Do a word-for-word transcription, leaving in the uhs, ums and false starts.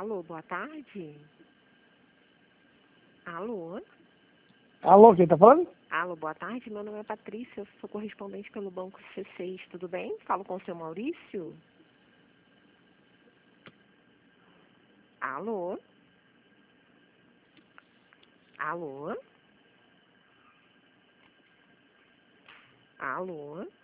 Alô, boa tarde. Alô? Alô, quem tá falando? Alô, boa tarde. Meu nome é Patrícia, eu sou correspondente pelo Banco C seis, tudo bem? Falo com o seu Maurício? Alô? Alô? Alô?